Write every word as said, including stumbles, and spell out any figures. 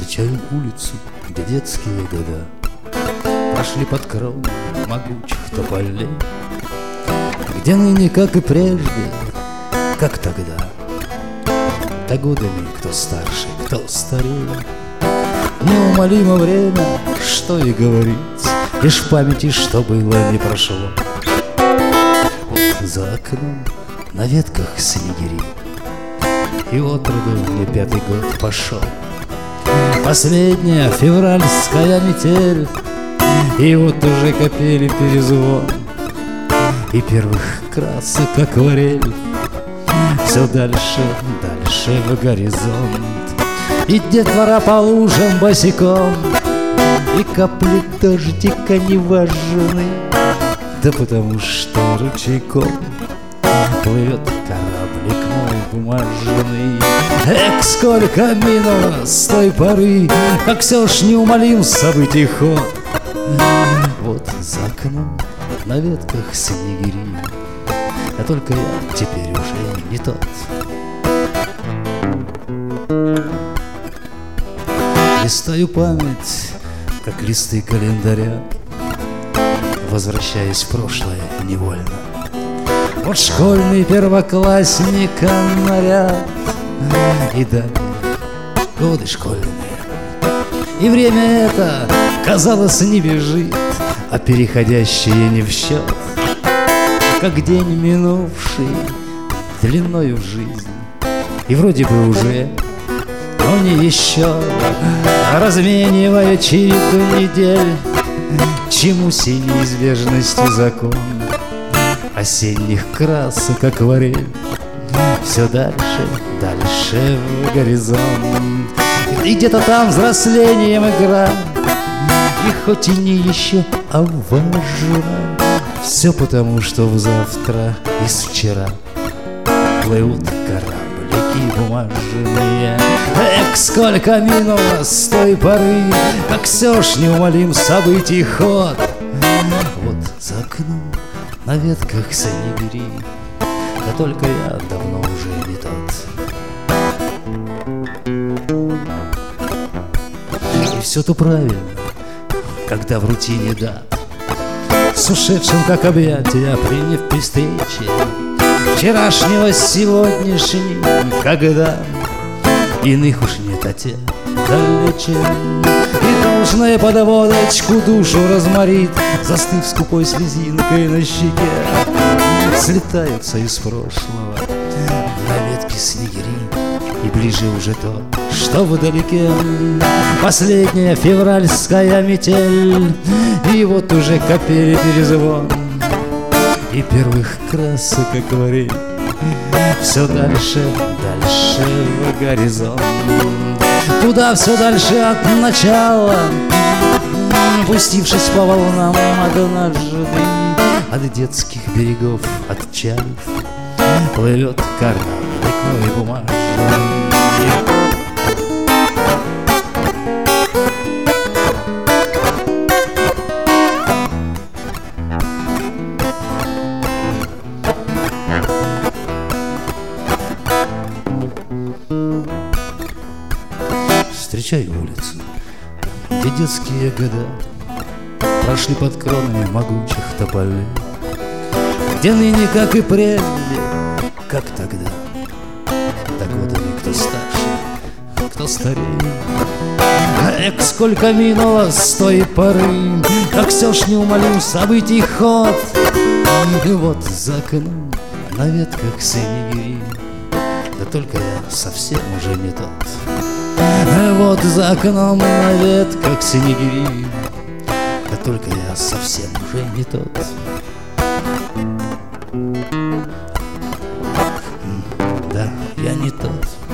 Встречаю улицу, где детские года прошли под кровом могучих тополей, где ныне, как и прежде, как тогда, да годами кто старше, кто старее. Неумолимо время, что и говорить, лишь в памяти, что было, не прошло. Вот за окном на ветках снегири, и отроду мне пятый год пошел. Последняя февральская метель, и вот уже капели перезвон, и первых красок акварель все дальше, дальше в горизонт. И детвора по лужам босиком, и капли дождика не важны, да потому что ручейком плывет кораблик мой бумажный. Эх, сколько минуло с той поры, как все ж неумолим событий ход. Вот за окном на ветках снегири, а только я теперь уже не тот. Листаю память, как листы календаря, возвращаясь в прошлое невольно. Вот школьный первоклассник наряд, и далее годы школьные. И время это, казалось, не бежит, а переходящее не в счет, как день минувший длиною в жизнь. И вроде бы уже, но не еще, разменивая череду недель, чему сей неизбежности закон осенних красок акварель все дальше, дальше в горизонт. И где-то там взрослением игра, и хоть и не еще, а важно, все потому, что в завтра из вчера плывут кораблики бумажные. Эх, сколько минуло с той поры, как все ж неумолим событий ход. Вот за окном на ветках снегири, да только я давно уже не тот. И все то правильно, когда в рутине дат, с ушедшим как объятия, приняв при встрече вчерашнего с сегодняшним, когда иных уж нет, а те далече. И должная подводочку душу разморит, застыв скупой слезинкой на щеке. Слетаются из прошлого на ветке снегири, и ближе уже то, что вдалеке последняя февральская метель, и вот уже капели перезвон, и первых красок акварель все дальше, дальше в горизонт. Туда все дальше от начала, пустившись по волнам однажды, от детских берегов отчалив, плывет кораблик мой бумажный. Встречаю улицу, где детские года прошли под кронами могучих тополей, где ныне, как и прежде, как тогда, да годами кто старше, кто старее. Эх, сколько минуло с той поры, как все ж неумолим событий ход. И вот за окном на ветках снегири, да только я совсем уже не тот. Вот за окном на ветках снегири, да только я совсем уже не тот. Да, я не тот.